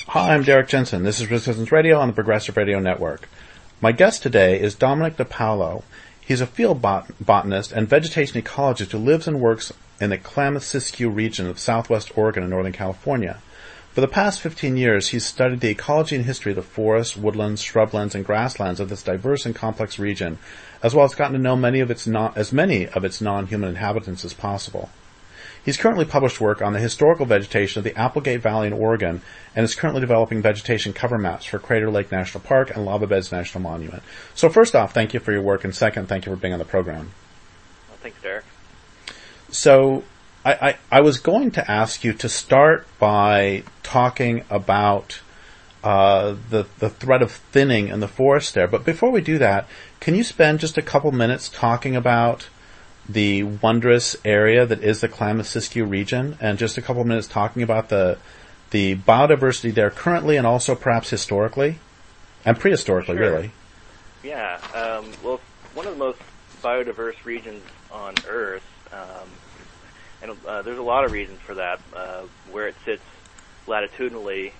Hi, I'm Derek Jensen. This is Resistance Radio on the Progressive Radio Network. My guest today is Dominic DiPaolo. He's a field botanist and vegetation ecologist who lives and works in the Klamath-Siskiyou region of southwest Oregon and northern California. For the past 15 years, he's studied the ecology and history of the forests, woodlands, shrublands, and grasslands of this diverse and complex region, as well as gotten to know as many of its non-human inhabitants as possible. He's currently published work on the historical vegetation of the Applegate Valley in Oregon and is currently developing vegetation cover maps for Crater Lake National Park and Lava Beds National Monument. So first off, thank you for your work, and second, thank you for being on the program. Well, thanks, Derek. So I was going to ask you to start by talking about the threat of thinning in the forest there. But before we do that, can you spend just a couple minutes talking about the wondrous area that is the Klamath-Siskiyou region, and just a couple of minutes talking about the biodiversity there currently and also perhaps historically and prehistorically, Sure. really? Yeah. Well, one of the most biodiverse regions on Earth, and there's a lot of reasons for that, where it sits latitudinally,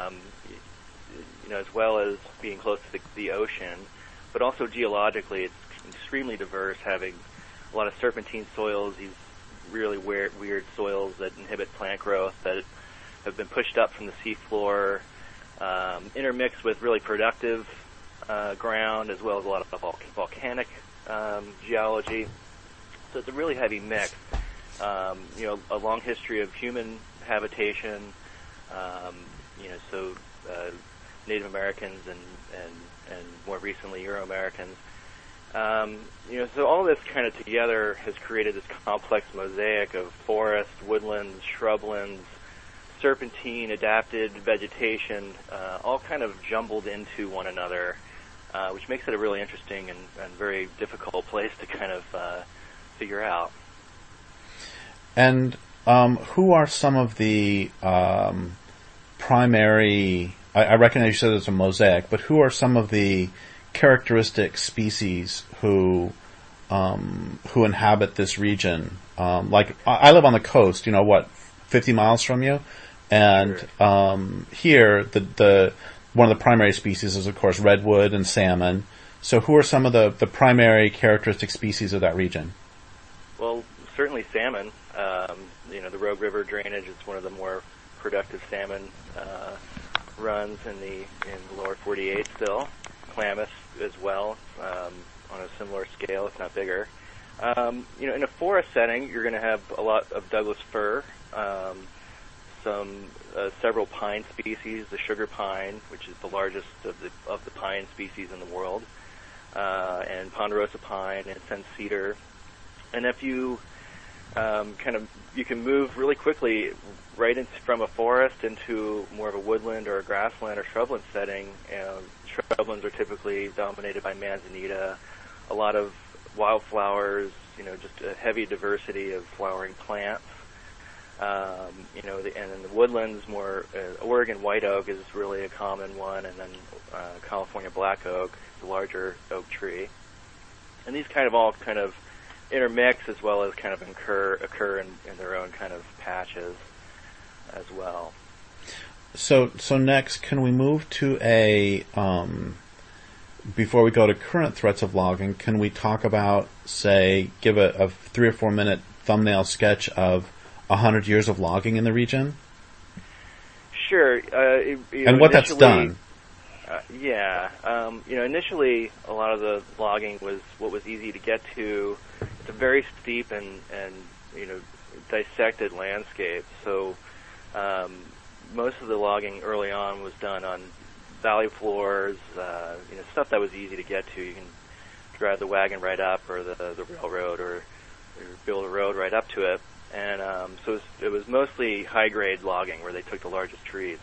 as well as being close to the ocean, but also geologically, it's extremely diverse, having a lot of serpentine soils, these really weird soils that inhibit plant growth that have been pushed up from the seafloor, intermixed with really productive ground, as well as a lot of volcanic geology. So it's a really heavy mix. A long history of human habitation, Native Americans and more recently Euro-Americans. So all this kind of together has created this complex mosaic of forest, woodlands, shrublands, serpentine, adapted vegetation, all kind of jumbled into one another, which makes it a really interesting and very difficult place to kind of figure out. And who are some of the primary, I recognize you said it's a mosaic, but who are some of the characteristic species who inhabit this region? Like I live on the coast, 50 miles from you, and Sure. Here the one of the primary species is of course redwood and salmon. So who are some of the primary characteristic species of that region? Well, certainly salmon. The Rogue River drainage is one of the more productive salmon runs in the lower 48 still. Klamath as well, on a similar scale, if not bigger. In a forest setting, you're going to have a lot of Douglas fir, several pine species, the sugar pine, which is the largest of the pine species in the world, and ponderosa pine and fence cedar. And if you you can move really quickly from a forest into more of a woodland or a grassland or shrubland setting. Shrublands are typically dominated by manzanita, a lot of wildflowers, just a heavy diversity of flowering plants. And in the woodlands, more Oregon white oak is really a common one, and then California black oak, the larger oak tree. And these all intermix as well as kind of occur in their own kind of patches as well. So next, can we move to before we go to current threats of logging, can we talk about, give a 3 or 4 minute thumbnail sketch of 100 years of logging in the region? Sure. And what that's done. Initially a lot of the logging was what was easy to get to. It's a very steep and dissected landscape. So most of the logging early on was done on valley floors, stuff that was easy to get to. You can drive the wagon right up, or the railroad, or build a road right up to it. And so it was mostly high-grade logging where they took the largest trees.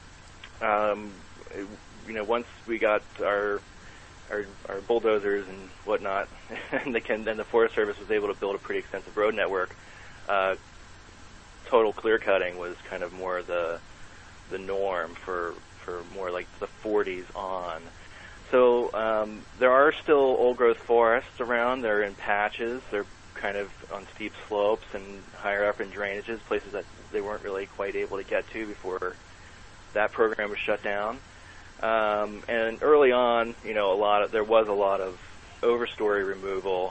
Once we got our bulldozers and whatnot, and the Forest Service was able to build a pretty extensive road network, total clear cutting was kind of more the norm for more like the 40s on. So there are still old-growth forests around. They're in patches. They're kind of on steep slopes and higher up in drainages, places that they weren't really quite able to get to before that program was shut down. And early on, there was a lot of overstory removal,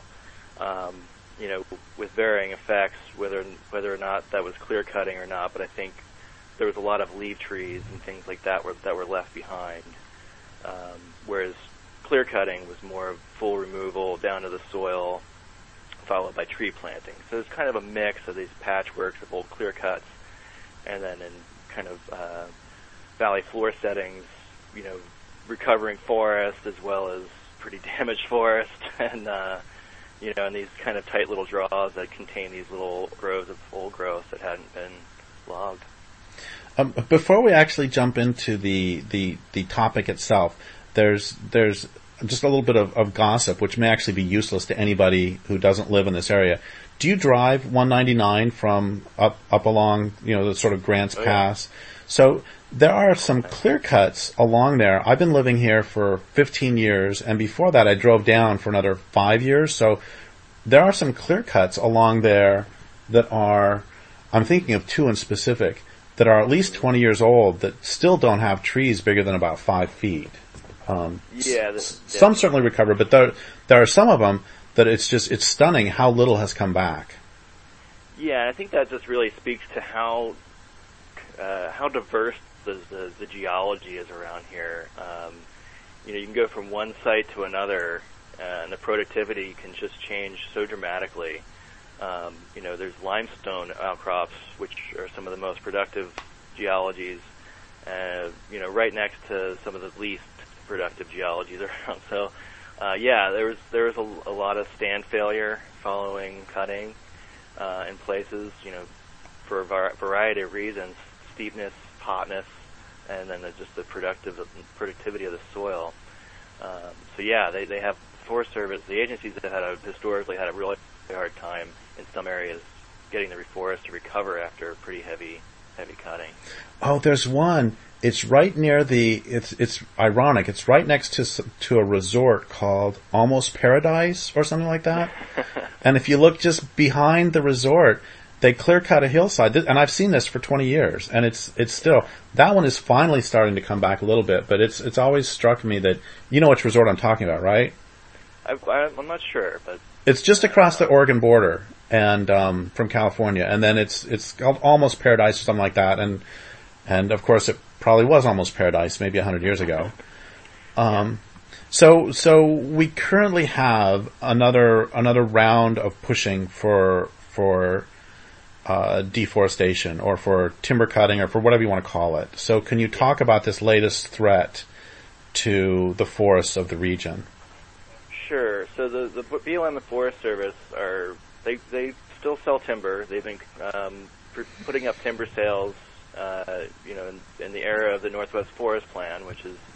with varying effects, whether or not that was clear cutting or not. But I think there was a lot of leaf trees and things like that were left behind, whereas clear cutting was more of full removal down to the soil, followed by tree planting. So it's kind of a mix of these patchworks of old clear cuts, and then in kind of valley floor settings, recovering forest as well as pretty damaged forest, and and these kind of tight little draws that contain these little groves of old growth that hadn't been logged. Before we actually jump into the topic itself, there's just a little bit of gossip, which may actually be useless to anybody who doesn't live in this area. Do you drive 199 from up along, the sort of Grants Pass? Yeah. So there are some clear cuts along there. I've been living here for 15 years, and before that I drove down for another 5 years. So there are some clear cuts along there that are, I'm thinking of two in specific, that are at least 20 years old that still don't have trees bigger than about 5 feet. Some certainly recover, but there are some of them that it's stunning how little has come back. Yeah, I think that just really speaks to how diverse the geology is around here. You can go from one site to another, and the productivity can just change so dramatically. There's limestone outcrops, which are some of the most productive geologies, right next to some of the least productive geologies around. So, there was a lot of stand failure following cutting in places, for a variety of reasons: steepness, hotness, and then just the productivity of the soil. They have Forest Service. The agencies that historically had a really hard time in some areas getting the reforest to recover after pretty heavy cutting. Oh, there's one. It's right near it's ironic. It's right next to a resort called Almost Paradise or something like that. And if you look just behind the resort, they clear cut a hillside. And I've seen this for 20 years, and it's still, that one is finally starting to come back a little bit, but it's always struck me that, you know which resort I'm talking about, right? I'm not sure, but it's just across the Oregon border and from California, and then it's called Almost Paradise or something like that, and of course it probably was Almost Paradise maybe 100 years ago. So we currently have another round of pushing for deforestation or for timber cutting or for whatever you want to call it. So can you talk about this latest threat to the forests of the region? Sure. So the BLM and the Forest Service they still sell timber. They've been putting up timber sales, in the era of the Northwest Forest Plan, which is,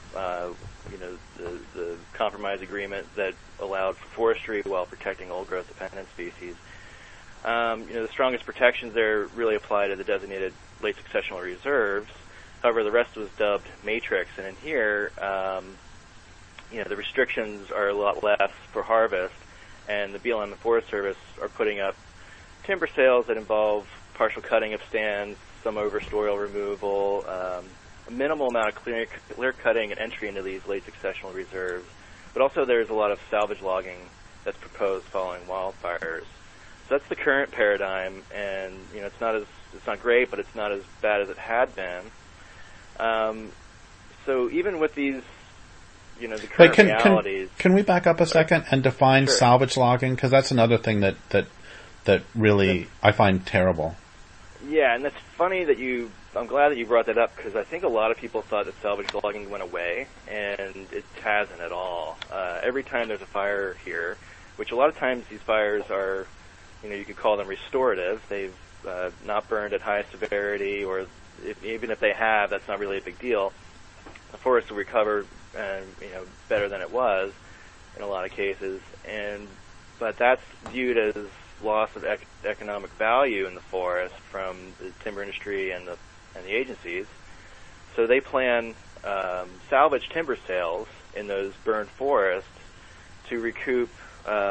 the compromise agreement that allowed for forestry while protecting old growth dependent species. The strongest protections there really apply to the designated late successional reserves. However, the rest was dubbed matrix, and in here, the restrictions are a lot less for harvest, and the BLM and Forest Service are putting up timber sales that involve partial cutting of stands, some overstory removal, a minimal amount of clear cutting and entry into these late successional reserves. But also there's a lot of salvage logging that's proposed following wildfires. So that's the current paradigm, and it's not great, but it's not as bad as it had been. So even with these, the current realities. Can we back up a second and define Sure. salvage logging? Because that's another thing that really I find terrible. Yeah, and it's funny that I'm glad that you brought that up, because I think a lot of people thought that salvage logging went away, and it hasn't at all. Every time there's a fire here, which a lot of times these fires are, you could call them restorative. They've not burned at high severity, or even if they have, that's not really a big deal. The forest will recover, better than it was in a lot of cases, but that's viewed as loss of economic value in the forest from the timber industry and the agencies. So they plan salvage timber sales in those burned forests to recoup,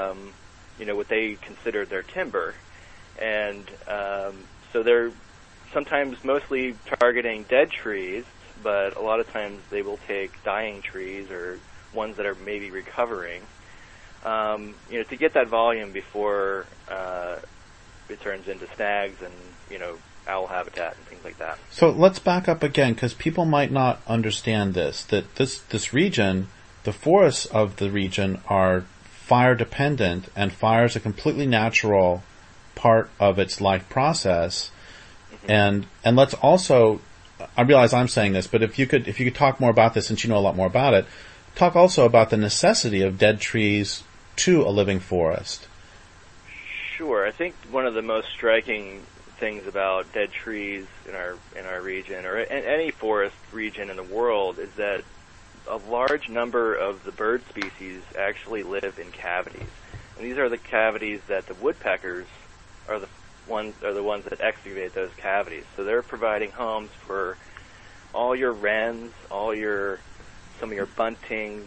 what they consider their timber, and so they're sometimes mostly targeting dead trees, but a lot of times they will take dying trees or ones that are maybe recovering, to get that volume before it turns into snags and, owl habitat and things like that. So let's back up again, because people might not understand this, that this region, the forests of the region are fire dependent, and fire is a completely natural part of its life process. Mm-hmm. And let's also, I realize I'm saying this, but if you could talk more about this, since you know a lot more about it, talk also about the necessity of dead trees to a living forest. Sure. I think one of the most striking things about dead trees in our region, or in any forest region in the world, is that a large number of the bird species actually live in cavities. And these are the cavities that the woodpeckers are the ones that excavate those cavities. So they're providing homes for all your wrens, some of your buntings,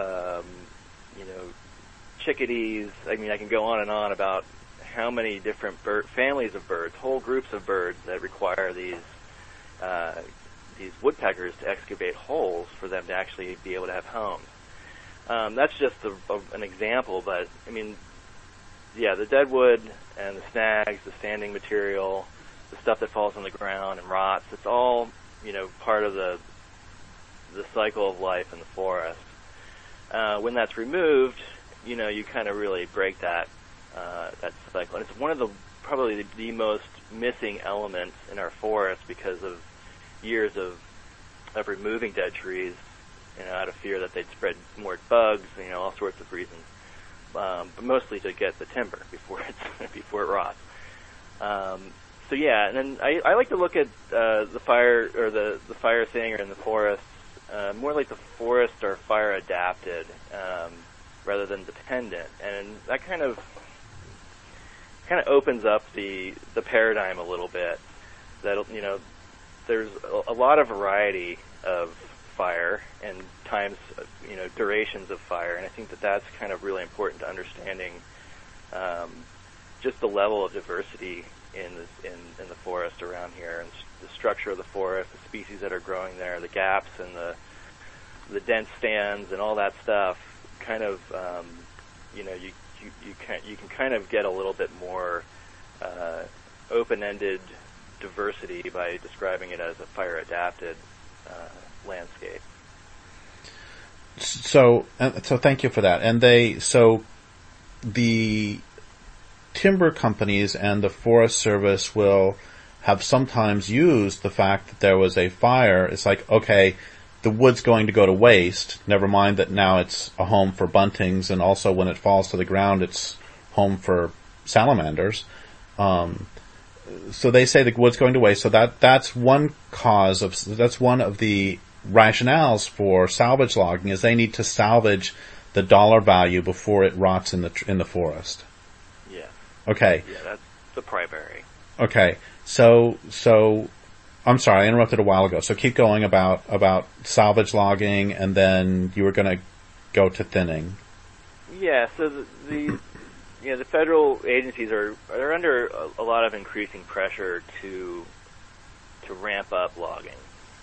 chickadees. I mean, I can go on and on about how many different families of birds, whole groups of birds that require these woodpeckers to excavate holes for them to actually be able to have homes. That's just an example, but I mean, yeah, the deadwood and the snags, the standing material, the stuff that falls on the ground and rots, it's all, part of the cycle of life in the forest. When that's removed, you kind of really break that cycle. And it's one of probably the most missing elements in our forest because of years of removing dead trees, out of fear that they'd spread more bugs, all sorts of reasons. But mostly to get the timber before it rots. So yeah, and then I like to look at the fire or the fire thing or in the forest more like the forests are fire adapted rather than dependent, and that kind of opens up the paradigm a little bit. That there's a lot of variety of fire and times, durations of fire, and I think that's kind of really important to understanding just the level of diversity in the forest around here, and the structure of the forest, the species that are growing there, the gaps and the dense stands and all that stuff. Kind of, you can kind of get a little bit more open-ended diversity by describing it as a fire-adapted landscape. So thank you for that. And the timber companies and the Forest Service will have sometimes used the fact that there was a fire. It's like, okay, the wood's going to go to waste. Never mind that now it's a home for buntings, and also when it falls to the ground, it's home for salamanders. So they say the wood's going to waste. So that's one that's one of the rationales for salvage logging, is they need to salvage the dollar value before it rots in the forest. Yeah. Okay. Yeah, that's the primary. Okay. So I'm sorry, I interrupted a while ago. So keep going about salvage logging, and then you were going to go to thinning. Yeah. So the federal agencies are under a lot of increasing pressure to ramp up logging.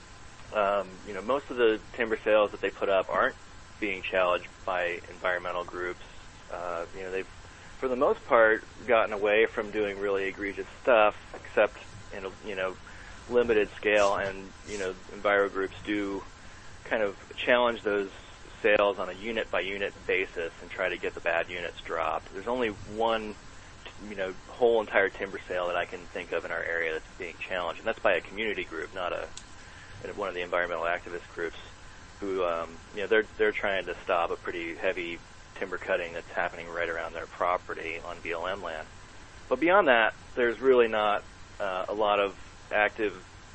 Most of the timber sales that they put up aren't being challenged by environmental groups. They've, for the most part, gotten away from doing really egregious stuff, except in a limited scale, and enviro groups do kind of challenge those sales on a unit by unit basis and try to get the bad units dropped. There's only one whole entire timber sale that I can think of in our area that's being challenged, and that's by a community group, not one of the environmental activist groups who they're trying to stop a pretty heavy timber cutting that's happening right around their property on BLM land. But beyond that, there's really not a lot of active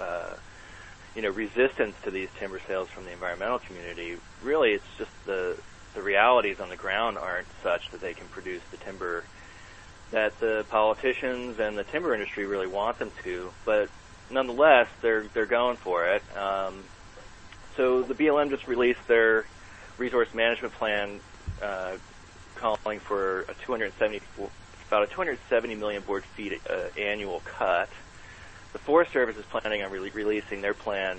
resistance to these timber sales from the environmental community. Really, it's just the realities on the ground aren't such that they can produce the timber that the politicians and the timber industry really want them to. But nonetheless, they're going for it. So the BLM just released their resource management plan, calling for about a 270 million board feet annual cut. the Forest Service is planning on releasing their plan.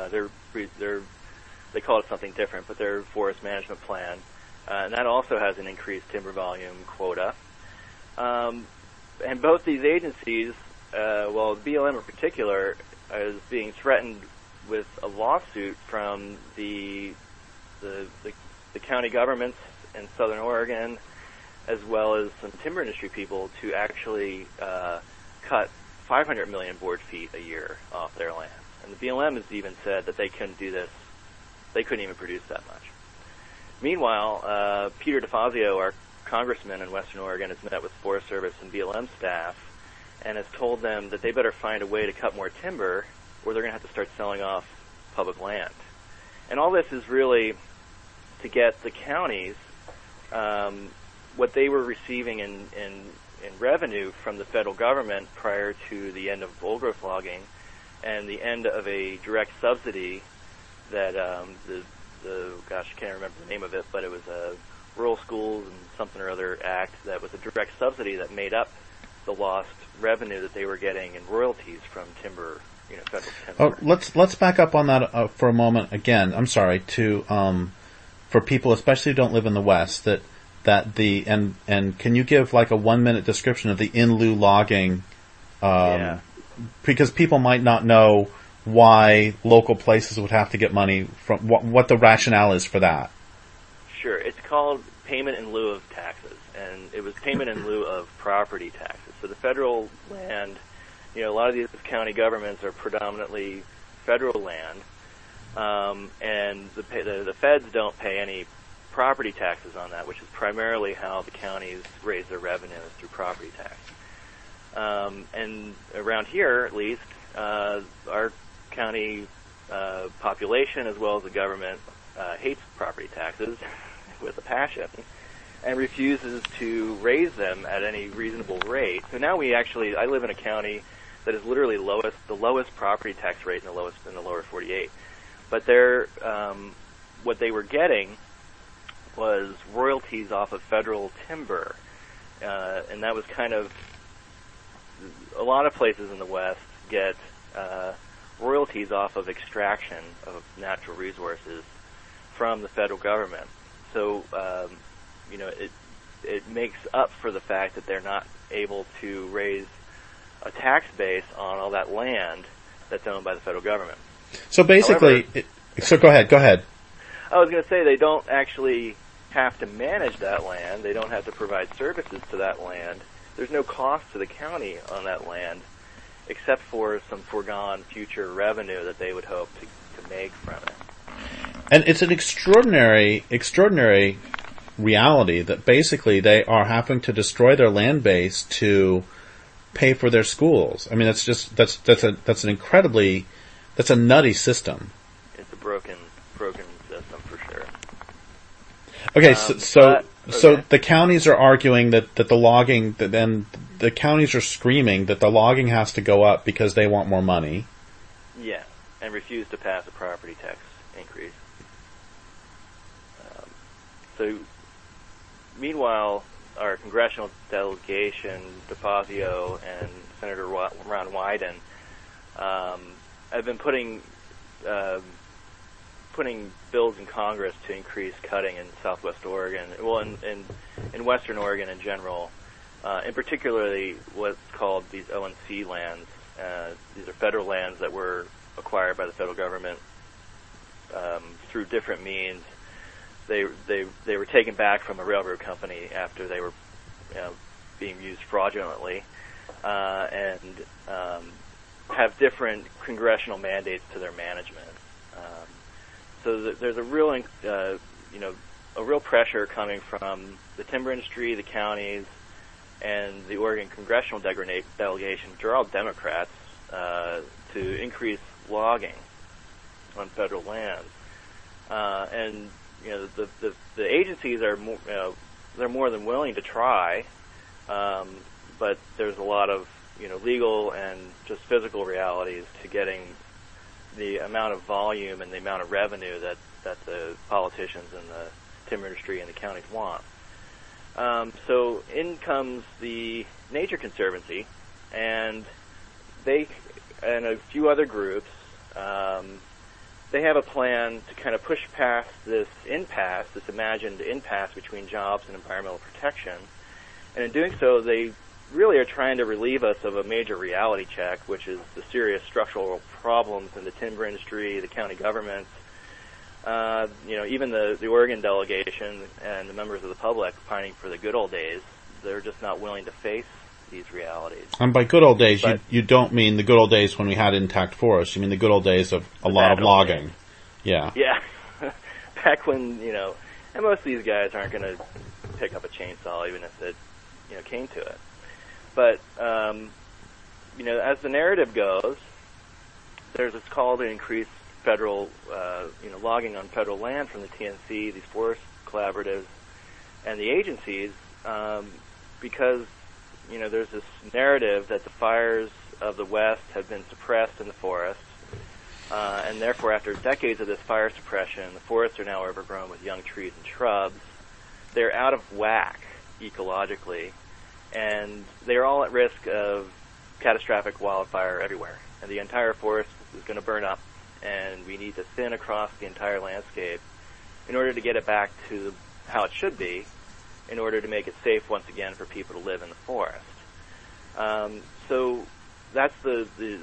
They call it something different, but their forest management plan, and that also has an increased timber volume quota. And both these agencies, well, BLM in particular, is being threatened with a lawsuit from the county governments in Southern Oregon, as well as some timber industry people, to actually cut 500 million board feet a year off their land. And the BLM has even said that they couldn't do this. They couldn't even produce that much. Meanwhile, Peter DeFazio, our congressman in Western Oregon, has met with Forest Service and BLM staff and has told them that they better find a way to cut more timber, or they're going to have to start selling off public land. And all this is really to get the counties what they were receiving in revenue from the federal government prior to the end of old growth logging and the end of a direct subsidy that I can't remember the name of it, but it was a Rural Schools and something or other act that was a direct subsidy that made up the lost revenue that they were getting in royalties from timber, federal timber. Oh, let's back up on that for a moment again. I'm sorry for people, especially who don't live in the West, and can you give like a 1-minute description of the in lieu logging? Because people might not know why local places would have to get money from what the rationale is for that. Sure. It's called payment in lieu of taxes, and it was payment in lieu of property taxes. So the federal land, a lot of these county governments are predominantly federal land, and the feds don't pay any property taxes on that, which is primarily how the counties raise their revenues, through property tax. And around here, at least, our county population, as well as the government, hates property taxes with a passion and refuses to raise them at any reasonable rate. So now I live in a county that is literally the lowest property tax rate in the lower 48. But what they were getting was royalties off of federal timber, and that was kind of, a lot of places in the West get royalties off of extraction of natural resources from the federal government. So, it makes up for the fact that they're not able to raise a tax base on all that land that's owned by the federal government. So basically, go ahead. I was going to say they don't actually have to manage that land. They don't have to provide services to that land. There's no cost to the county on that land, except for some foregone future revenue that they would hope to make from it. And it's an extraordinary reality that basically they are having to destroy their land base to pay for their schools. I mean, that's a nutty system. It's a broken system for sure. Okay, so the counties are arguing that the logging, then the counties are screaming that the logging has to go up because they want more money. Yeah, and refuse to pass a property tax increase. So, meanwhile, our congressional delegation, DeFazio and Senator Ron Wyden, have been putting bills in Congress to increase cutting in Southwest Oregon, well, in Western Oregon in general, in particularly what's called these ONC lands. These are federal lands that were acquired by the federal government through different means. They were taken back from a railroad company after they were being used fraudulently, and have different congressional mandates to their management. So there's a real pressure coming from the timber industry, the counties, and the Oregon congressional delegation, which are all Democrats, to increase logging on federal lands. And the agencies are they're more than willing to try, but there's a lot of legal and just physical realities to getting the amount of volume and the amount of revenue that the politicians and the timber industry and the counties want. So in comes the Nature Conservancy, and they and a few other groups, they have a plan to kind of push past this impasse, this imagined impasse between jobs and environmental protection. And in doing so, they really are trying to relieve us of a major reality check, which is the serious structural problems in the timber industry, the county governments, even the Oregon delegation and the members of the public pining for the good old days. They're just not willing to face these realities. And by good old days, you don't mean the good old days when we had intact forests. You mean the good old days of a lot of logging. Days. Yeah. Yeah. Back when, and most of these guys aren't going to pick up a chainsaw even if it, came to it. But, as the narrative goes, there's this call to increase federal, logging on federal land from the TNC, these forest collaboratives, and the agencies, because there's this narrative that the fires of the West have been suppressed in the forests, and therefore after decades of this fire suppression, the forests are now overgrown with young trees and shrubs. They're out of whack ecologically, and they're all at risk of catastrophic wildfire everywhere. And the entire forest is going to burn up, and we need to thin across the entire landscape in order to get it back to how it should be, in order to make it safe once again for people to live in the forest. So that's the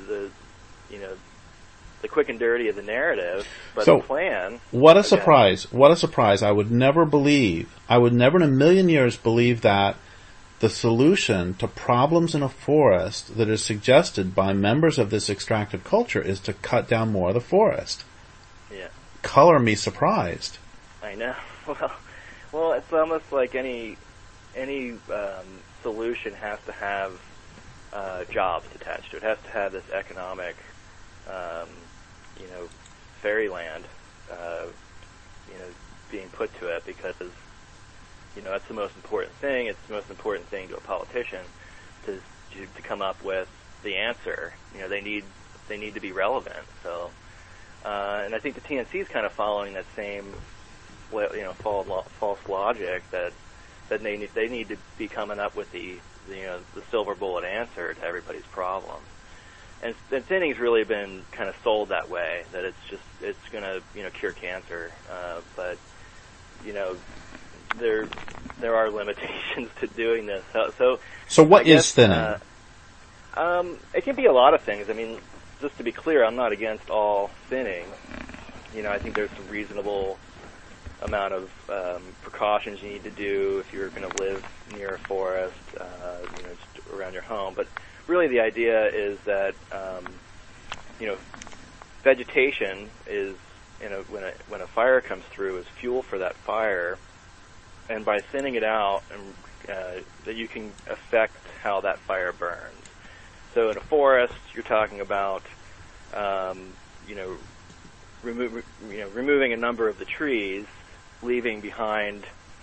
quick and dirty of the narrative, but the plan... What a surprise. What a surprise. I would never in a million years believe that the solution to problems in a forest that is suggested by members of this extractive culture is to cut down more of the forest. Yeah. Color me surprised. I know. Well, it's almost like any solution has to have jobs attached to it. It has to have this economic, fairyland, being put to it, because that's the most important thing. It's the most important thing to a politician to come up with the answer. They need to be relevant. So, and I think the TNC is kind of following that same false logic that they need to be coming up with the silver bullet answer to everybody's problem. And thinning's really been kind of sold that way, that it's going to cure cancer, but there are limitations to doing this. So what is thinning? It can be a lot of things. I mean, just to be clear, I'm not against all thinning. I think there's some reasonable amount of precautions you need to do if you're going to live near a forest, just around your home. But really, the idea is that vegetation is when a fire comes through is fuel for that fire, and by thinning it out, that you can affect how that fire burns. So in a forest, you're talking about removing a number of the trees, leaving behind,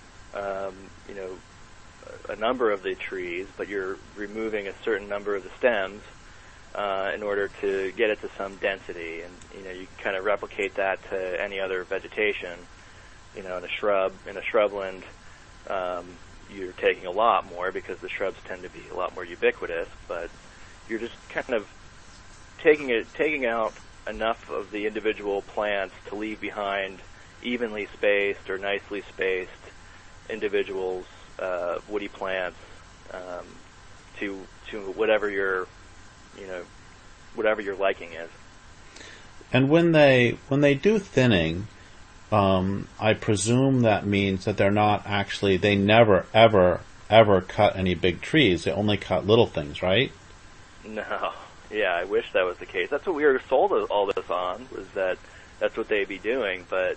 a number of the trees, but you're removing a certain number of the stems in order to get it to some density. And, you can kind of replicate that to any other vegetation. In a shrubland, you're taking a lot more because the shrubs tend to be a lot more ubiquitous, but you're just kind of taking out enough of the individual plants to leave behind evenly spaced or nicely spaced individuals, woody plants, to whatever your liking is. And when they do thinning, I presume that means that they never ever cut any big trees. They only cut little things, right? No. Yeah, I wish that was the case. That's what we were sold all this on, was that that's what they'd be doing. But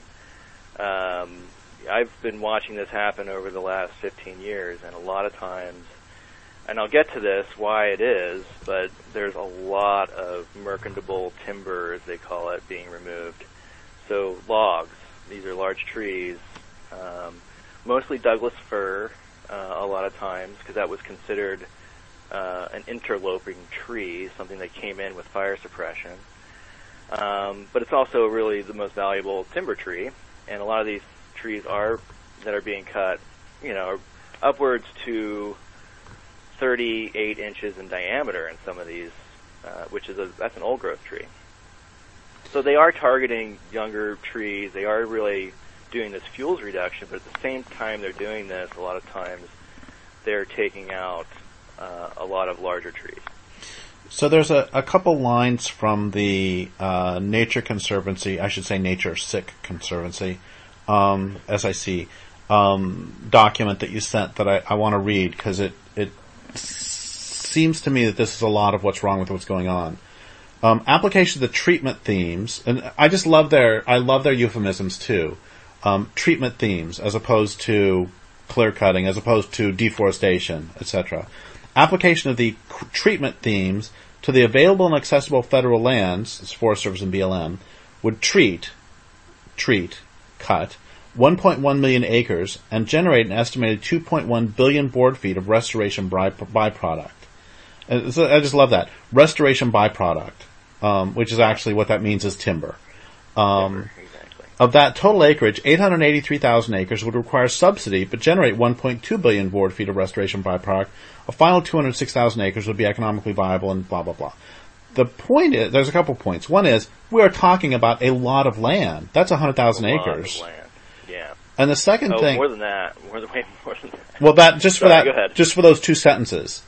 I've been watching this happen over the last 15 years, and a lot of times, and I'll get to this, why it is, but there's a lot of merchantable timber, as they call it, being removed. So logs, these are large trees, mostly Douglas fir a lot of times, because that was considered an interloping tree, something that came in with fire suppression. But it's also really the most valuable timber tree, and a lot of these trees that are being cut, are upwards to 38 inches in diameter in some of these that's an old growth tree. So they are targeting younger trees. They are really doing this fuels reduction, but at the same time they're doing this, a lot of times they're taking out a lot of larger trees. So there's a couple lines from the Nature Conservancy, I should say Nature Sick Conservancy, SIC, document that you sent that I want to read because it seems to me that this is a lot of what's wrong with what's going on. Application of the treatment themes, and I love their euphemisms too. Treatment themes as opposed to clear cutting, as opposed to deforestation, etc. Application of the treatment themes to the available and accessible federal lands, as Forest Service and BLM, would cut 1.1 million acres and generate an estimated 2.1 billion board feet of restoration byproduct. So I just love that. Restoration byproduct, which is actually what that means is timber. Exactly. Of that total acreage, 883,000 acres would require subsidy but generate 1.2 billion board feet of restoration byproduct. A final 206,000 acres would be economically viable and blah, blah, blah. The point is, there's a couple points. One is, we are talking about a lot of land. That's 100,000 acres. A lot of land, yeah. And the second thing... more than that. Way more than that. Well, Go ahead. Just for those two sentences.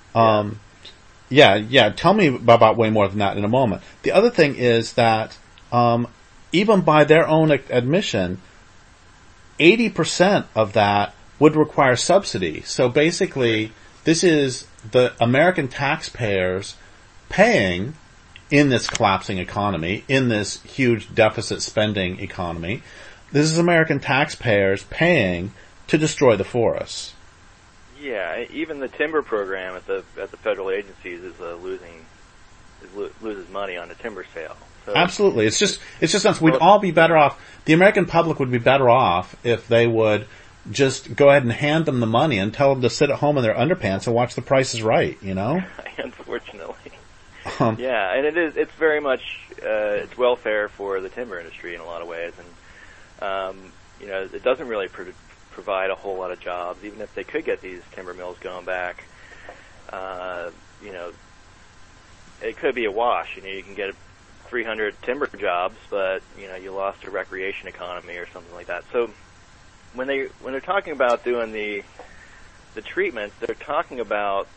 Yeah, tell me about way more than that in a moment. The other thing is that, even by their own admission, 80% of that would require subsidy. So basically, this is the American taxpayers paying in this collapsing economy, in this huge deficit spending economy. This is American taxpayers paying to destroy the forests. Yeah, even the timber program at the federal agencies is loses money on a timber sale. So absolutely, it's just nuts. We'd all be better off. The American public would be better off if they would just go ahead and hand them the money and tell them to sit at home in their underpants and watch The Price is Right. You know. Unfortunately, yeah, and it's very much it's welfare for the timber industry in a lot of ways, and it doesn't really provide a whole lot of jobs. Even if they could get these timber mills going back, it could be a wash. You can get 300 timber jobs, but you lost a recreation economy or something like that. So when they're talking about doing the treatments, they're talking about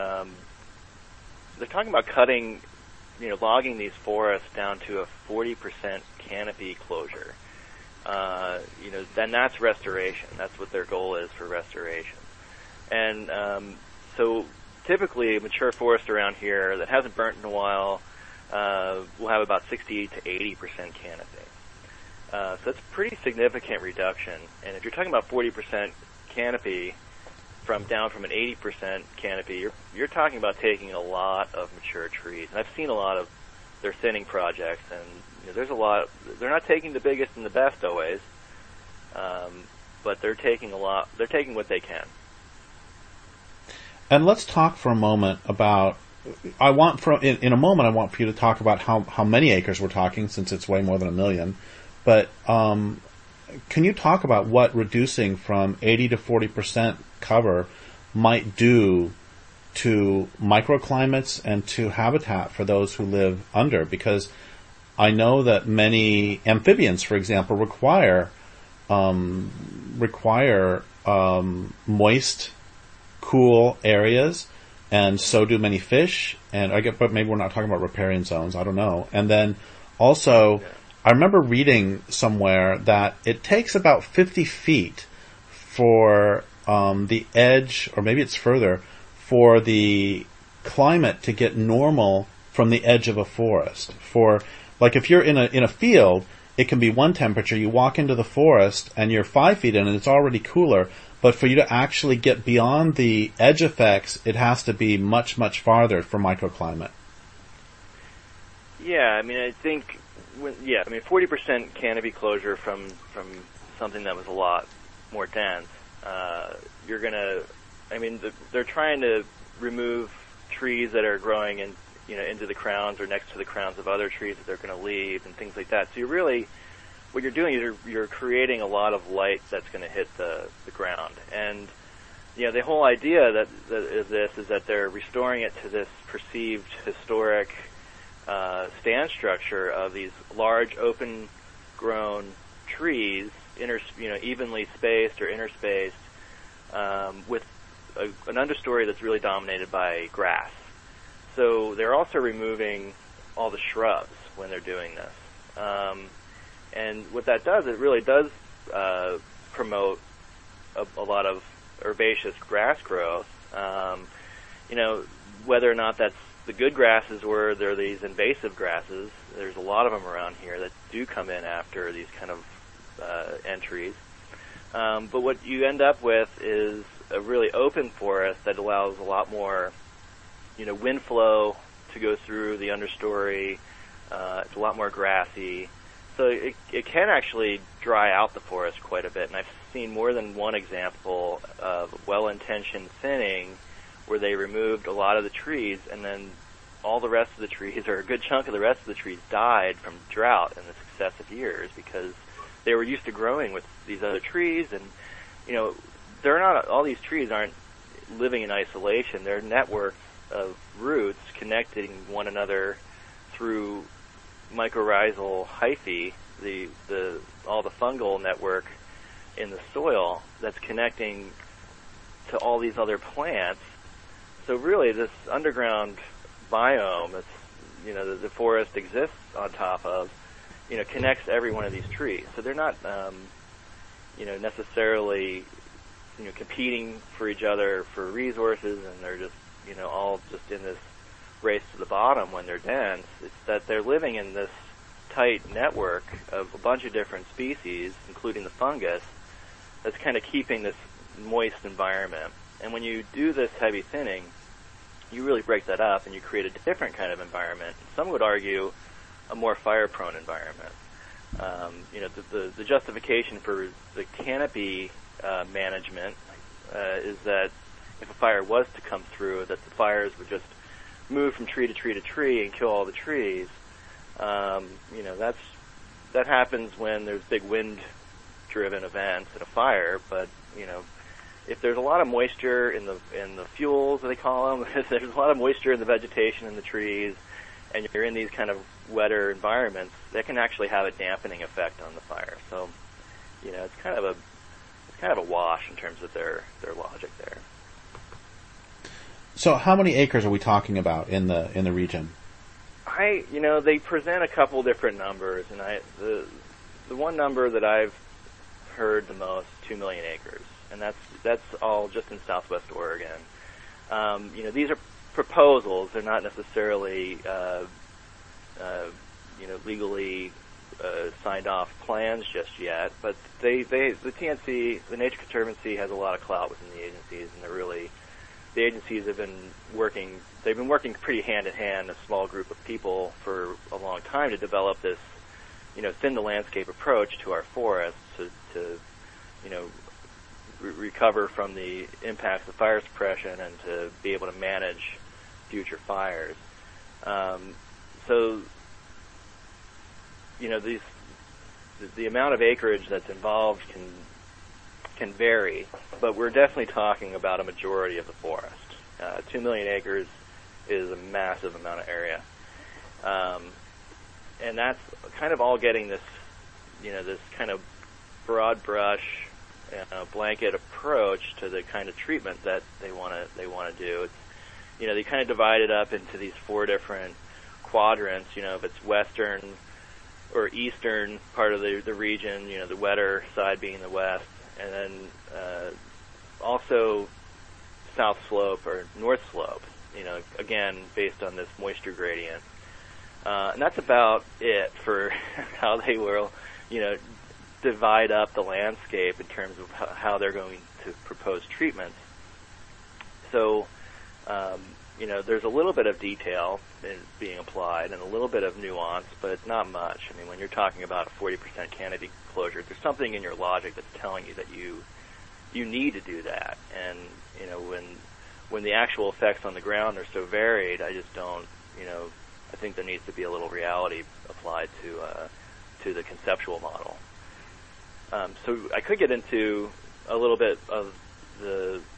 cutting, logging these forests down to a 40% canopy closure. Then that's restoration. That's what their goal is for restoration. And so typically a mature forest around here that hasn't burnt in a while will have about 60 to 80% canopy. So that's a pretty significant reduction. And if you're talking about 40% canopy down from an 80% canopy, you're talking about taking a lot of mature trees. And I've seen a lot of their thinning projects, and there's a lot. They're not taking the biggest and the best always, but they're taking a lot. They're taking what they can. And let's talk for a moment about. In a moment, I want for you to talk about how many acres we're talking, since it's way more than 1 million. But can you talk about what reducing from 80 to 40% cover might do to microclimates and to habitat for those who live under? Because I know that many amphibians, for example, require moist, cool areas, and so do many fish. But maybe we're not talking about riparian zones. I don't know. And then also, I remember reading somewhere that it takes about 50 feet for the edge, or maybe it's further, for the climate to get normal from the edge of a forest. Like if you're in a field, it can be one temperature. You walk into the forest and you're 5 feet in and it's already cooler. But for you to actually get beyond the edge effects, it has to be much, much farther for microclimate. Yeah, I think 40% canopy closure from something that was a lot more dense. They're trying to remove trees that are growing into the crowns or next to the crowns of other trees that they're going to leave and things like that. So what you're doing is you're creating a lot of light that's going to hit the ground. And the whole idea of this is that they're restoring it to this perceived historic stand structure of these large, open-grown trees, evenly spaced or interspaced, with an understory that's really dominated by grass. So they're also removing all the shrubs when they're doing this. And what that does, it really does promote a lot of herbaceous grass growth. Whether or not that's the good grasses or they're these invasive grasses, there's a lot of them around here that do come in after these kind of entries. But what you end up with is a really open forest that allows a lot more, wind flow to go through the understory. It's a lot more grassy. So it can actually dry out the forest quite a bit. And I've seen more than one example of well-intentioned thinning where they removed a lot of the trees and then all the rest of the trees, or a good chunk of the rest of the trees, died from drought in the successive years because they were used to growing with these other trees. And, all these trees aren't living in isolation. They're networks of roots connecting one another through mycorrhizal hyphae, all the fungal network in the soil that's connecting to all these other plants. So really, this underground biome that's, the forest exists on top of, connects every one of these trees. So they're not, necessarily, competing for each other for resources, and they're just, all just in this race to the bottom when they're dense. It's that they're living in this tight network of a bunch of different species, including the fungus, that's kind of keeping this moist environment. And when you do this heavy thinning, you really break that up and you create a different kind of environment. Some would argue a more fire-prone environment. The justification for the canopy management is that if a fire was to come through, that the fires would just move from tree to tree to tree and kill all the trees. That happens when there's big wind-driven events in a fire. But if there's a lot of moisture in the fuels, they call them, if there's a lot of moisture in the vegetation in the trees, and you're in these kind of wetter environments, that can actually have a dampening effect on the fire. So, it's kind of a wash in terms of their logic there. So, how many acres are we talking about in the region? They present a couple different numbers, and the one number that I've heard the most, 2 million acres, and that's all just in Southwest Oregon. These are proposals; they're not necessarily, legally signed off plans just yet. But the TNC, the Nature Conservancy, has a lot of clout within the agencies, and the agencies have been working. They've been working pretty hand in hand, a small group of people, for a long time to develop this, thin the landscape approach to our forests to recover from the impacts of fire suppression and to be able to manage future fires. The amount of acreage that's involved can vary, but we're definitely talking about a majority of the forest. 2 million acres is a massive amount of area. And that's kind of all getting this, this kind of broad brush, blanket approach to the kind of treatment that they want to do. It's, they kind of divide it up into these 4 different quadrants. If it's western or eastern part of the region, the wetter side being the west, and then also south slope or north slope. Again based on this moisture gradient, and that's about it for how they will, divide up the landscape in terms of how they're going to propose treatments. So, there's a little bit of detail being applied and a little bit of nuance, but not much. I mean, when you're talking about a 40% canopy closure, there's something in your logic that's telling you that you need to do that. And, when the actual effects on the ground are so varied, I just don't, I think there needs to be a little reality applied to the conceptual model. So I could get into a little bit of the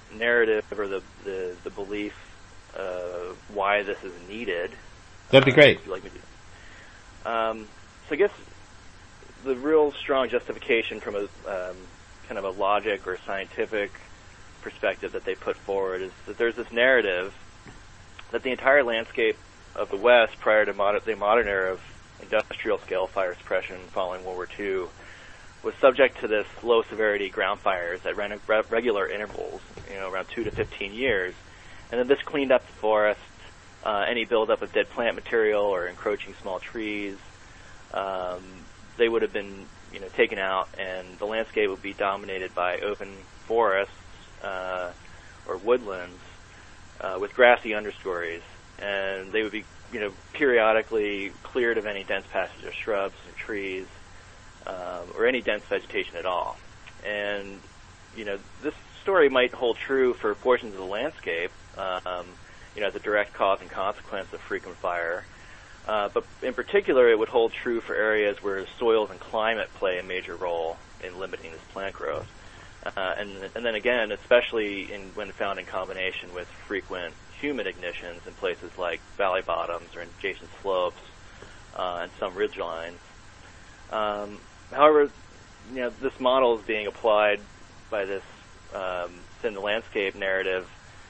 narrative or the belief why this is needed. That'd be great. Would you like me to? So I guess the real strong justification from a kind of a logic or scientific perspective that they put forward is that there's this narrative that the entire landscape of the West prior to the modern era of industrial scale fire suppression following World War II was subject to this low severity ground fires at regular intervals, around 2 to 15 years. And then this cleaned up the forest, any buildup of dead plant material or encroaching small trees. They would have been, taken out, and the landscape would be dominated by open forests or woodlands with grassy understories, and they would be, periodically cleared of any dense passage of shrubs and trees or any dense vegetation at all. And this story might hold true for portions of the landscape, as a direct cause and consequence of frequent fire. But in particular, it would hold true for areas where soils and climate play a major role in limiting this plant growth. And then again, especially when found in combination with frequent humid ignitions in places like valley bottoms or adjacent slopes and some ridge lines. However, this model is being applied by this thin the landscape narrative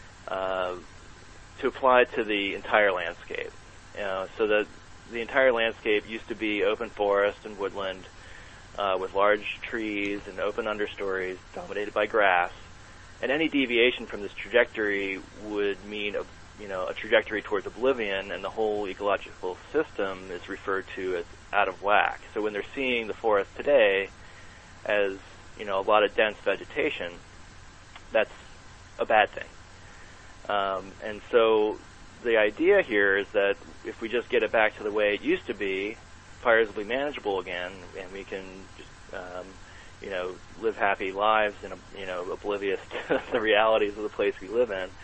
to apply to the entire landscape. So that the entire landscape used to be open forest and woodland with large trees and open understories dominated by grass. And any deviation from this trajectory would mean a trajectory towards oblivion, and the whole ecological system is referred to as out of whack. So when they're seeing the forest today as a lot of dense vegetation, that's a bad thing. And so the idea here is that if we just get it back to the way it used to be, fires will be manageable again, and we can just live happy lives and oblivious to the realities of the place we live in.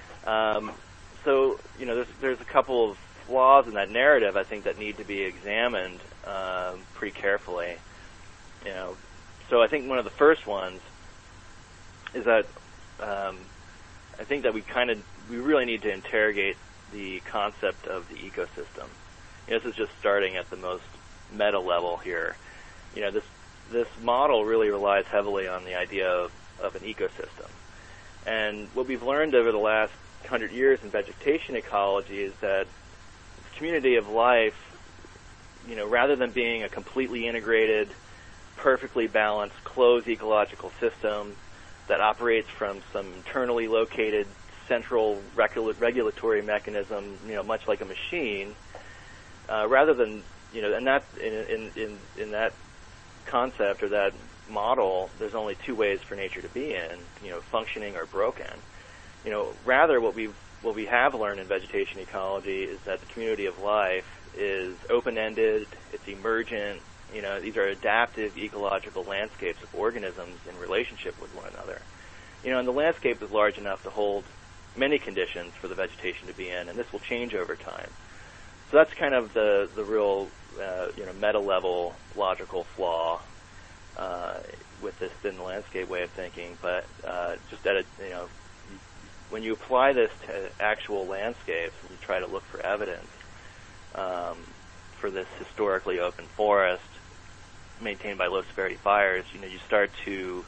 So there's a couple of flaws in that narrative, I think, that need to be examined pretty carefully. So I think one of the first ones is that I think that we really need to interrogate the concept of the ecosystem. This is just starting at the most meta level here. This model really relies heavily on the idea of an ecosystem. And what we've learned over the last 100 years in vegetation ecology is that the community of life, rather than being a completely integrated, perfectly balanced, closed ecological system that operates from some internally located central regulatory mechanism, much like a machine, rather than, and that in that concept or that model, there's only two ways for nature to be in, functioning or broken. Rather what we have learned in vegetation ecology is that the community of life is open-ended, it's emergent, these are adaptive ecological landscapes of organisms in relationship with one another. And the landscape is large enough to hold many conditions for the vegetation to be in, and this will change over time. So that's kind of the real, meta-level logical flaw with this thin landscape way of thinking. But just at when you apply this to actual landscapes and you try to look for evidence for this historically open forest maintained by low severity fires, you start to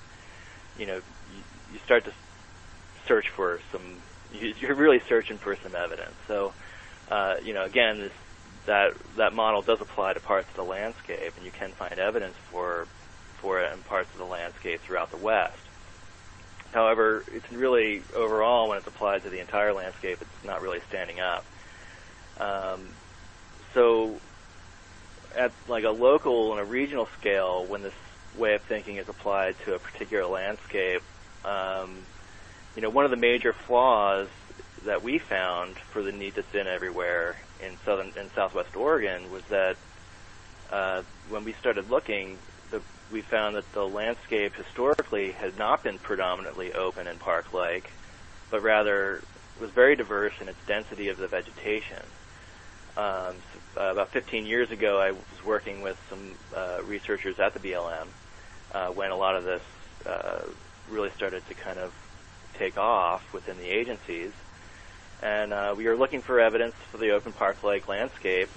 search for some. You're really searching for some evidence. So, again, that model does apply to parts of the landscape, and you can find evidence for it in parts of the landscape throughout the West. However, it's really overall, when it's applied to the entire landscape, it's not really standing up. So, at like a local and a regional scale, when this way of thinking is applied to a particular landscape, one of the major flaws that we found for the need to thin everywhere in southern and southwest Oregon was that when we started looking, we found that the landscape historically had not been predominantly open and park-like, but rather was very diverse in its density of the vegetation. About 15 years ago, I was working with some researchers at the BLM when a lot of this really started to kind of take off within the agencies. And we were looking for evidence for the open park-like landscape,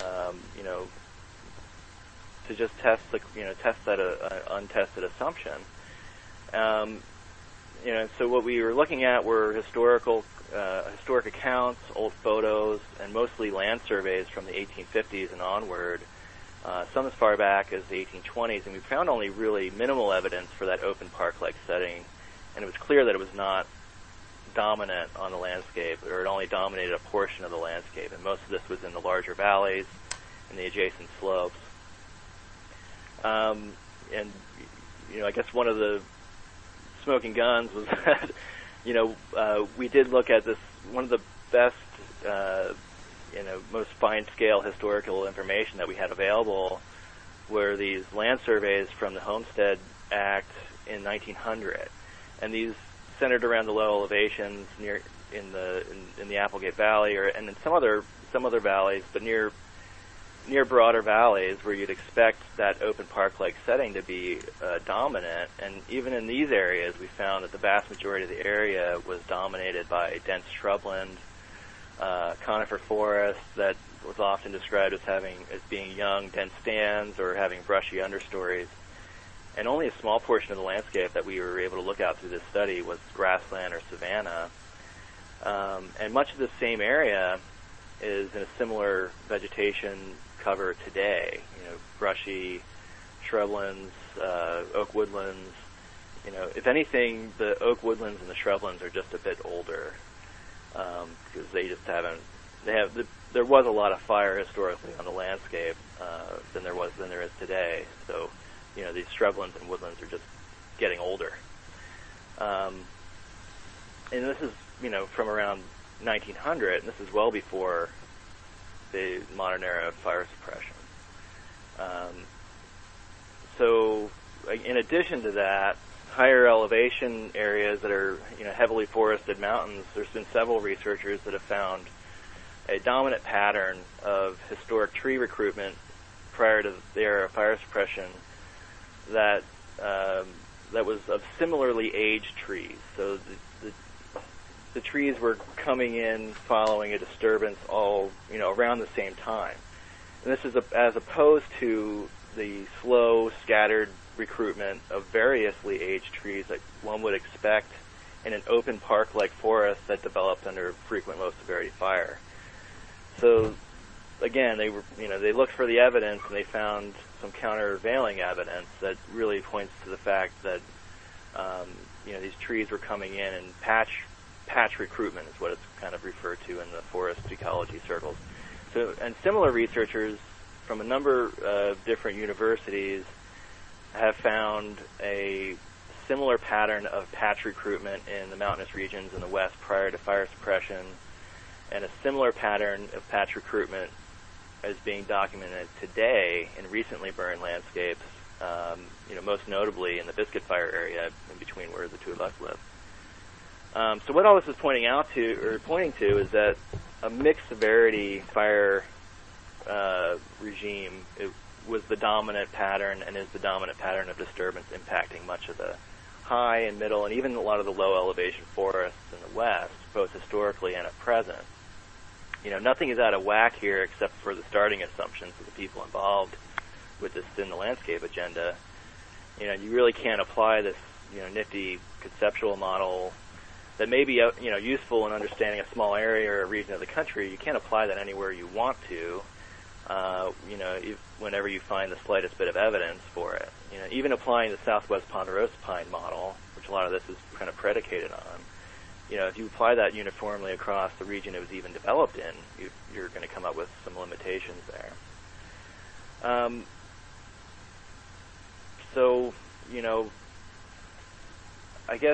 to just test that untested assumption. So what we were looking at were historic accounts, old photos, and mostly land surveys from the 1850s and onward, some as far back as the 1820s, and we found only really minimal evidence for that open park-like setting, and it was clear that it was not dominant on the landscape, or it only dominated a portion of the landscape, and most of this was in the larger valleys and the adjacent slopes. I guess one of the smoking guns was that, we did look at this, one of the best, most fine-scale historical information that we had available were these land surveys from the Homestead Act in 1900, and these centered around the low elevations near in the Applegate Valley, and in some other valleys, but near broader valleys where you'd expect that open park-like setting to be dominant. And even in these areas, we found that the vast majority of the area was dominated by dense shrubland, conifer forest that was often described as being young, dense stands or having brushy understories. And only a small portion of the landscape that we were able to look out through this study was grassland or savanna. And much of the same area is in a similar vegetation cover today. Brushy shrublands, oak woodlands. If anything, the oak woodlands and the shrublands are just a bit older, because they just haven't. There was a lot of fire historically on the landscape than there is today. So, these shrublands and woodlands are just getting older. And this is, from around 1900, and this is well before the modern era of fire suppression. So, in addition to that, higher elevation areas that are, heavily forested mountains, there's been several researchers that have found a dominant pattern of historic tree recruitment prior to the era of fire suppression that was of similarly aged trees. So the trees were coming in following a disturbance all, around the same time. And this is as opposed to the slow, scattered recruitment of variously aged trees that one would expect in an open park-like forest that developed under frequent low-severity fire. So, again, they looked for the evidence, and they found some countervailing evidence that really points to the fact that, these trees were coming in and patch recruitment is what it's kind of referred to in the forest ecology circles. So, and similar researchers from a number of different universities have found a similar pattern of patch recruitment in the mountainous regions in the west prior to fire suppression, and a similar pattern of patch recruitment is being documented today in recently burned landscapes, most notably in the Biscuit Fire area in between where the two of us live. So what all this is pointing to is that a mixed severity fire regime was the dominant pattern and is the dominant pattern of disturbance impacting much of the high and middle and even a lot of the low elevation forests in the west, both historically and at present. Nothing is out of whack here except for the starting assumptions of the people involved with this thin the landscape agenda. You really can't apply this, nifty conceptual model that may be, useful in understanding a small area or a region of the country. You can't apply that anywhere you want to, whenever you find the slightest bit of evidence for it. Even applying the Southwest Ponderosa pine model, which a lot of this is kind of predicated on, if you apply that uniformly across the region it was even developed in, you're going to come up with some limitations there. So, I guess,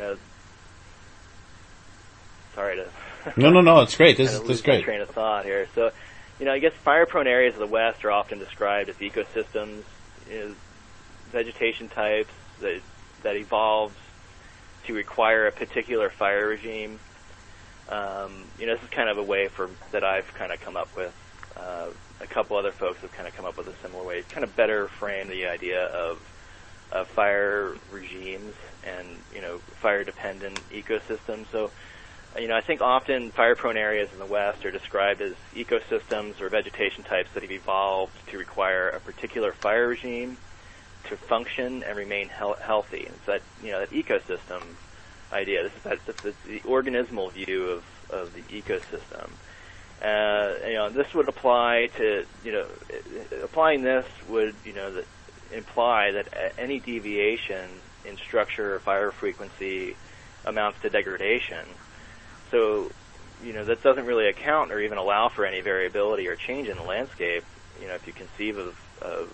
sorry to... No, it's great. This is great. Train of thought here. So, I guess fire-prone areas of the West are often described as ecosystems, vegetation types that evolved to require a particular fire regime. This is kind of a way that I've kind of come up with. A couple other folks have kind of come up with a similar way to kind of better frame the idea of fire regimes and fire-dependent ecosystems. So, I think often fire-prone areas in the West are described as ecosystems or vegetation types that have evolved to require a particular fire regime to function and remain healthy. It's that that ecosystem idea. This is the organismal view of the ecosystem. This would apply to applying this would imply that any deviation in structure or fire frequency amounts to degradation. So, that doesn't really account or even allow for any variability or change in the landscape. If you conceive of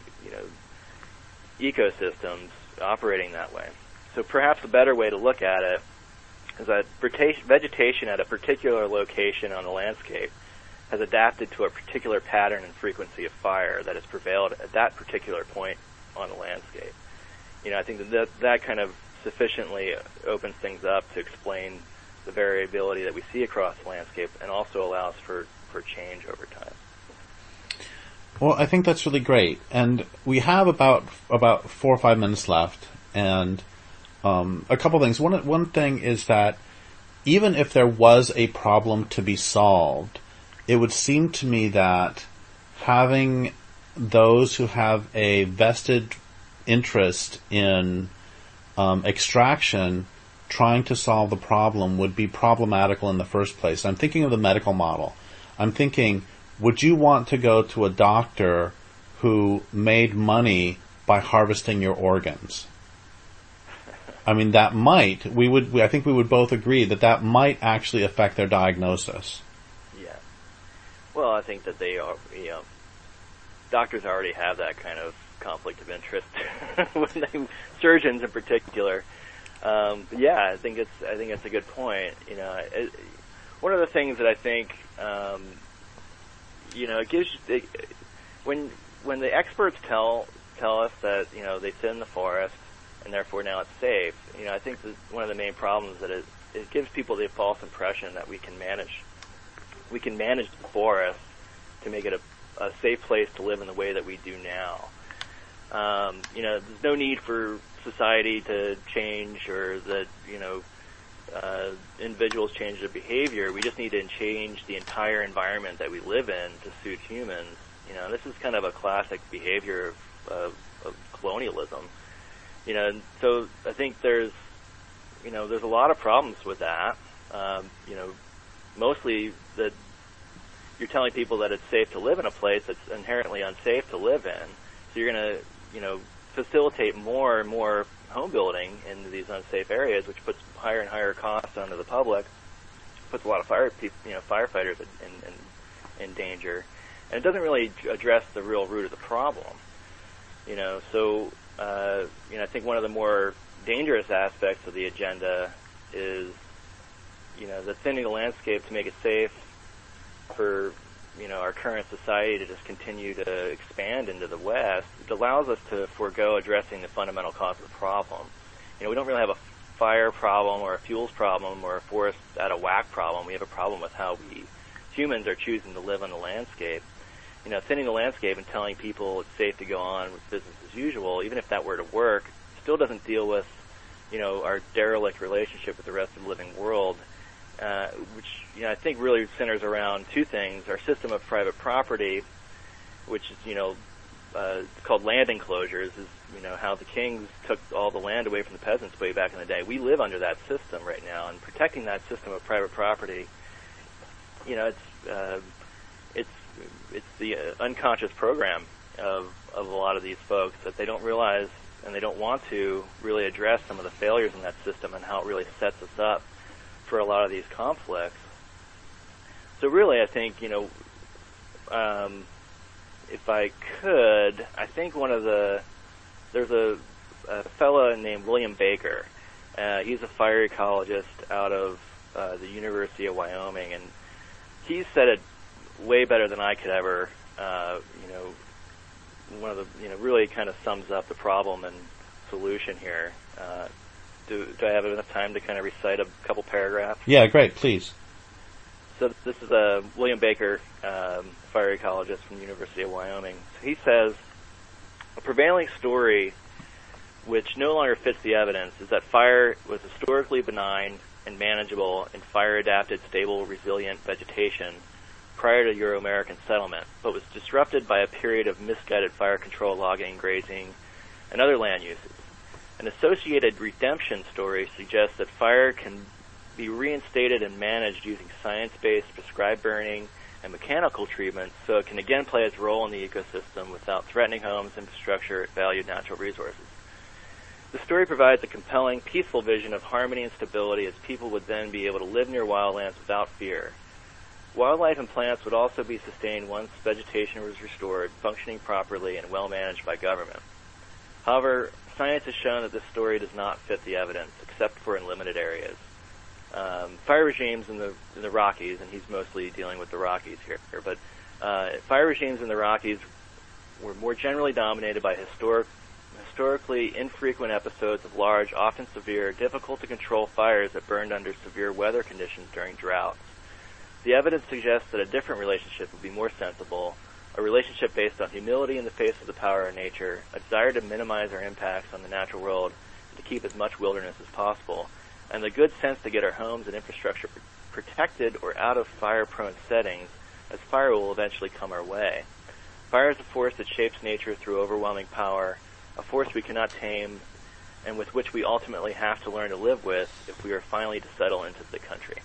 ecosystems operating that way. So perhaps a better way to look at it is that vegetation at a particular location on the landscape has adapted to a particular pattern and frequency of fire that has prevailed at that particular point on the landscape. I think that kind of sufficiently opens things up to explain the variability that we see across the landscape and also allows for change over time. Well, I think that's really great. And we have about 4 or 5 minutes left. And a couple things. One thing is that even if there was a problem to be solved, it would seem to me that having those who have a vested interest in extraction trying to solve the problem would be problematical in the first place. I'm thinking of the medical model. I'm thinking, would you want to go to a doctor who made money by harvesting your organs? I mean, that might, I think we would both agree that might actually affect their diagnosis. Yeah. Well, I think that they are, doctors already have that kind of conflict of interest, surgeons in particular. Yeah, I think it's a good point. One of the things that I think, it gives when the experts tell us that they sit in the forest and therefore now it's safe. I think that one of the main problems that it gives people the false impression that we can manage the forest to make it a safe place to live in the way that we do now. There's no need for society to change or that individuals change their behavior. We just need to change the entire environment that we live in to suit humans. This is kind of a classic behavior of colonialism. So I think there's a lot of problems with that. Mostly that you're telling people that it's safe to live in a place that's inherently unsafe to live in. So you're going to facilitate more and more home building into these unsafe areas, which puts higher and higher costs onto the public, puts a lot of firefighters in danger, and it doesn't really address the real root of the problem. So I think one of the more dangerous aspects of the agenda is the thinning the landscape to make it safe for our current society to just continue to expand into the West. It allows us to forego addressing the fundamental cause of the problem. We don't really have a fire problem or a fuels problem or a forest out of whack problem. We have a problem with how humans are choosing to live on the landscape. Thinning the landscape and telling people it's safe to go on with business as usual, even if that were to work, still doesn't deal with, our derelict relationship with the rest of the living world, which, I think really centers around two things: our system of private property, which is, called land enclosures, is, how the kings took all the land away from the peasants way back in the day. We live under that system right now, and protecting that system of private property, it's the unconscious program of a lot of these folks that they don't realize and they don't want to really address some of the failures in that system and how it really sets us up for a lot of these conflicts. So really, I think, if I could, I think there's a fellow named William Baker. He's a fire ecologist out of the University of Wyoming, and he said it way better than I could ever. One of the really kind of sums up the problem and solution here. Do I have enough time to kind of recite a couple paragraphs? Yeah, great, please. So this is William Baker, fire ecologist from the University of Wyoming. So he says, a prevailing story which no longer fits the evidence, is that fire was historically benign and manageable in fire-adapted, stable, resilient vegetation prior to Euro-American settlement, but was disrupted by a period of misguided fire control, logging, grazing, and other land uses. An associated redemption story suggests that fire can be reinstated and managed using science-based prescribed burning and mechanical treatments, so it can again play its role in the ecosystem without threatening homes, infrastructure, and valued natural resources. The story provides a compelling, peaceful vision of harmony and stability, as people would then be able to live near wildlands without fear. Wildlife and plants would also be sustained once vegetation was restored, functioning properly, and well managed by government. However, science has shown that this story does not fit the evidence, except for in limited areas. Fire regimes in the Rockies, and he's mostly dealing with the Rockies here, but fire regimes in the Rockies were more generally dominated by historically infrequent episodes of large, often severe, difficult-to-control fires that burned under severe weather conditions during droughts. The evidence suggests that a different relationship would be more sensible, a relationship based on humility in the face of the power of nature, a desire to minimize our impacts on the natural world, and to keep as much wilderness as possible, and the good sense to get our homes and infrastructure protected or out of fire-prone settings, as fire will eventually come our way. Fire is a force that shapes nature through overwhelming power, a force we cannot tame, and with which we ultimately have to learn to live with if we are finally to settle into the country.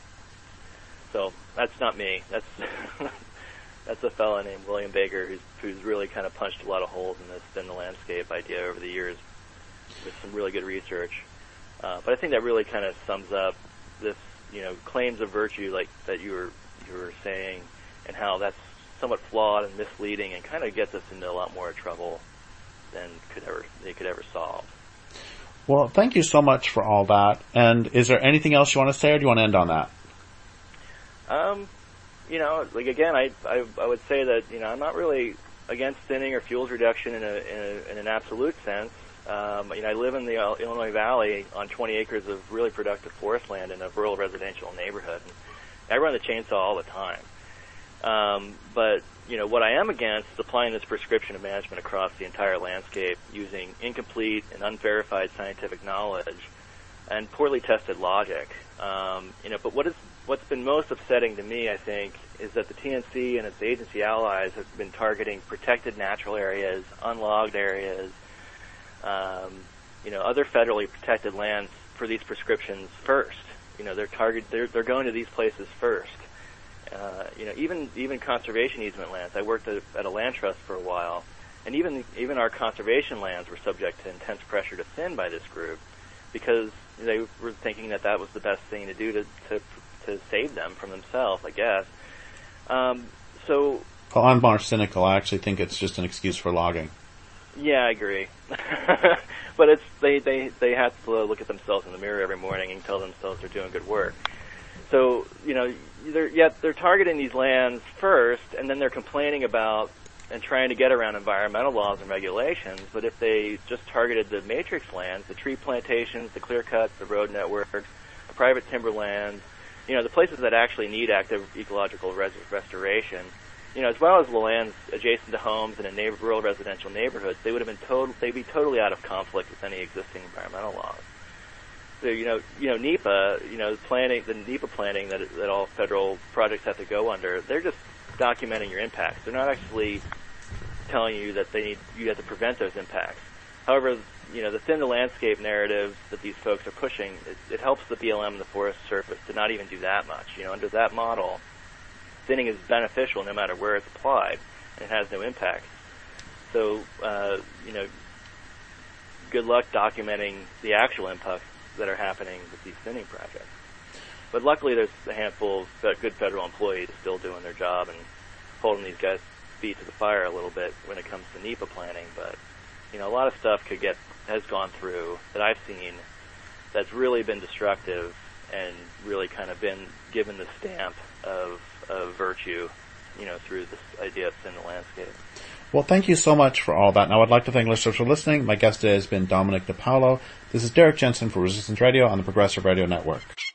So that's not me. That's that's a fellow named William Baker who's really kind of punched a lot of holes in this thin the landscape idea over the years with some really good research. But I think that really kind of sums up this, claims of virtue like that you were saying, and how that's somewhat flawed and misleading, and kind of gets us into a lot more trouble than they could ever solve. Well, thank you so much for all that. And is there anything else you want to say, or do you want to end on that? Again, I would say that I'm not really against thinning or fuels reduction in an absolute sense. I live in the Illinois Valley on 20 acres of really productive forest land in a rural residential neighborhood. And I run the chainsaw all the time. But what I am against is applying this prescription of management across the entire landscape using incomplete and unverified scientific knowledge and poorly tested logic. But what's been most upsetting to me, I think, is that the TNC and its agency allies have been targeting protected natural areas, unlogged areas, other federally protected lands for these prescriptions first. They're going to these places first. Even conservation easement lands. I worked at a land trust for a while, and even our conservation lands were subject to intense pressure to thin by this group because they were thinking that was the best thing to do to save them from themselves, I guess. Well, I'm more cynical. I actually think it's just an excuse for logging. Yeah, I agree. But they have to look at themselves in the mirror every morning and tell themselves they're doing good work. So, they're targeting these lands first, and then they're complaining about and trying to get around environmental laws and regulations. But if they just targeted the matrix lands, the tree plantations, the clear cuts, the road networks, the private timberlands, the places that actually need active ecological restoration, as well as the lands adjacent to homes and in rural residential neighborhoods, they'd be totally out of conflict with any existing environmental laws. So, NEPA, the NEPA planning that all federal projects have to go under, they're just documenting your impacts. They're not actually telling you that you have to prevent those impacts. However, the thin the landscape narrative that these folks are pushing, it helps the BLM and the Forest Service to not even do that much. Under that model, thinning is beneficial no matter where it's applied, and it has no impact. So, good luck documenting the actual impacts that are happening with these thinning projects. But luckily there's a handful of good federal employees still doing their job and holding these guys' feet to the fire a little bit when it comes to NEPA planning. But, a lot of stuff has gone through that I've seen that's really been destructive and really kind of been given the stamp of virtue, through this idea of thin the landscape. Well, thank you so much for all that. Now, I'd like to thank listeners for listening. My guest today has been Dominic DiPaolo. This is Derek Jensen for Resistance Radio on the Progressive Radio Network.